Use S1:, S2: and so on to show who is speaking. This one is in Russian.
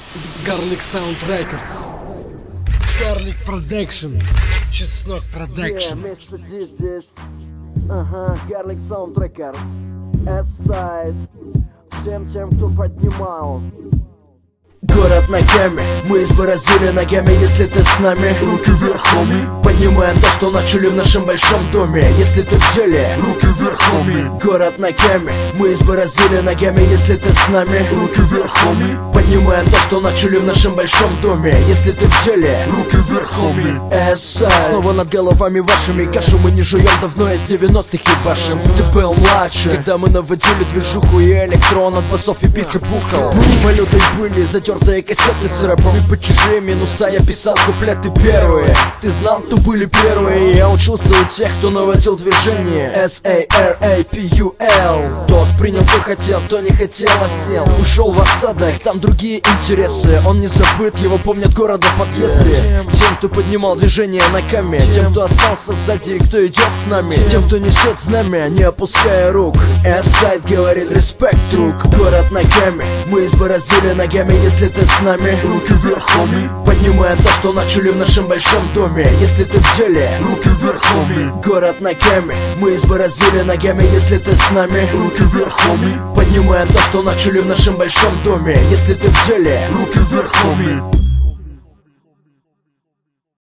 S1: Garlic Sound Records, Garlic Production, Чеснок Production.
S2: Место здесь, Garlic Sound Records, S-Side. Всем тем, кто поднимал. Город ногами, мы избороздили ногами, если ты с нами. Руки вверх, хоми. Поднимаем то, что начали в нашем большом доме, если ты в деле. Руки вверх, хоми. Город ногами, мы избороздили ногами, если ты с нами. Руки вверх, хоми. Поднимаем то, что начали в нашем большом доме, если ты в деле. Руки вверх, хоми. S-Side. Снова над головами вашими, кашу мы не жуем давно, из 90-х ебашим. Ты был младше, когда мы наводили движуху, и электрон от басов и биты бухал. Полеты были затертые кассеты с рэпом, и по чужие минуса я писал куплеты первые. Ты знал, кто были первые? Я учился у тех, кто наводил движение. S-A-R-A-P-U-L. Тот принял, кто хотел, кто не хотел, а сел. Ушел в осадок, там другие интересы. Он не забыт, его помнят города подъезды. Тем, кто поднимал движение ногами, тем, кто остался сзади и кто идет с нами, тем, кто несет знамя, не опуская рук. S-Side говорит респект, друг. Город ногами, мы избороздили ногами, если ты с нами. Руки вверх, хоми. Поднимаем то, что начали в нашем большом доме, если ты в деле. Руки вверх, хоми. Город ногами, мы избороздили ногами, если ты с нами. Руки вверх, хоми. Поднимаем то, что начали в нашем большом доме, если ты в деле. Руки вверх, хоми.